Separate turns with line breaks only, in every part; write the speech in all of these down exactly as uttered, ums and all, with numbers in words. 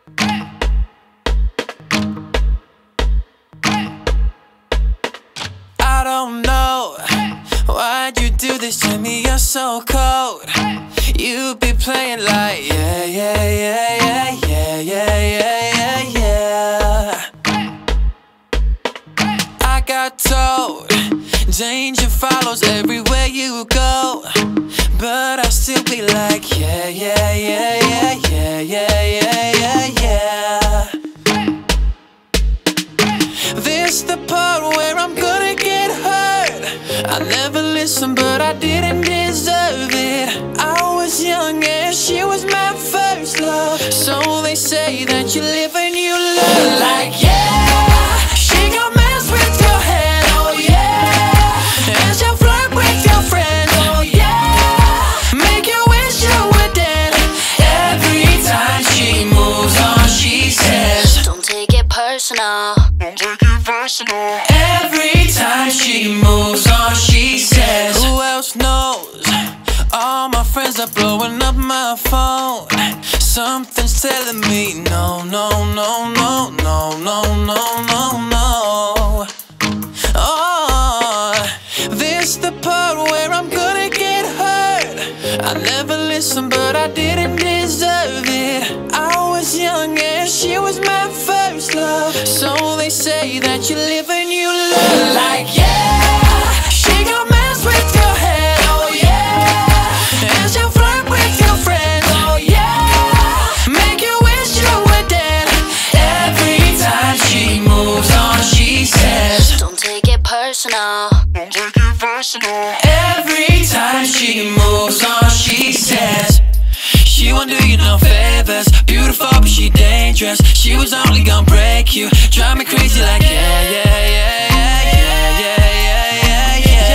I don't know why'd you do this to me, you're so cold. You be playing like yeah, yeah, yeah, yeah, yeah, yeah, yeah, yeah, yeah. I got told danger follows everywhere you go, but I still be like yeah, yeah, yeah, yeah, yeah, yeah, yeah, yeah, yeah. This the part where I'm gonna get hurt. I never listened, but I didn't deserve it. I was young and she was my first love, so they say that you live and you learn. Like yeah, she gon' mess with your head, oh yeah, and she'll flirt with your friends, oh yeah, make you wish you were dead. Every time she moves on, she says,
don't take it personal.
don't take it personal. Every time she moves on, she says, who else knows? All my friends are blowing up my phone. Something's telling me no, no, no, no, no, no, no, no, no. Oh, this the part where I'm gonna get hurt. I never listened, but I didn't deserve it. I was young and she was my first love, so they say that you live and you learn. Like yeah, she gon' mess with your head, oh yeah, and she'll flirt with your friends, oh yeah, make you wish you were dead. Every time she moves on, she says,
don't take it personal.
don't take it personal. Every time she moves on, she says, she won't do you no favors. Beautiful, but she dangerous. She was only gonna break you, drive me crazy like yeah, yeah, yeah, yeah, yeah, yeah, yeah,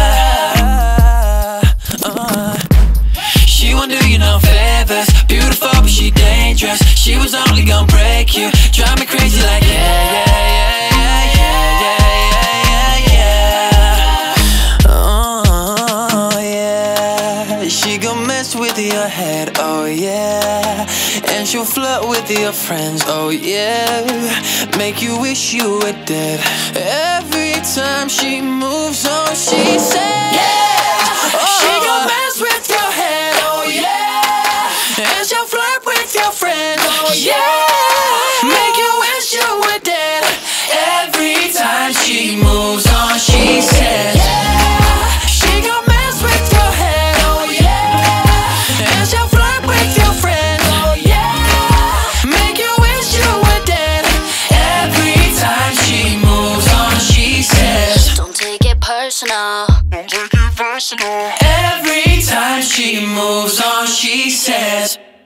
yeah, yeah. Uh, she won't do you no favors. Beautiful, but she dangerous. She was only gonna break you, drive me crazy like yeah, yeah, yeah, yeah, yeah, yeah, yeah, yeah. Oh yeah, she gon' mess with your head, oh yeah, and she'll flirt with your friends, oh yeah, make you wish you were dead. Every time she moves on, she says, yeah, oh, she gon' mess with your head, oh yeah, and she'll flirt with your friends, oh yeah, make you wish you were dead. Every time she moves on, she says, yeah, she gon' mess with your head, oh yeah, and she'll flirt with your friends, oh yeah, make you wish you were dead. Every time she moves on, she says,
don't take it personal.
don't take it personal. Every time she moves on, she says.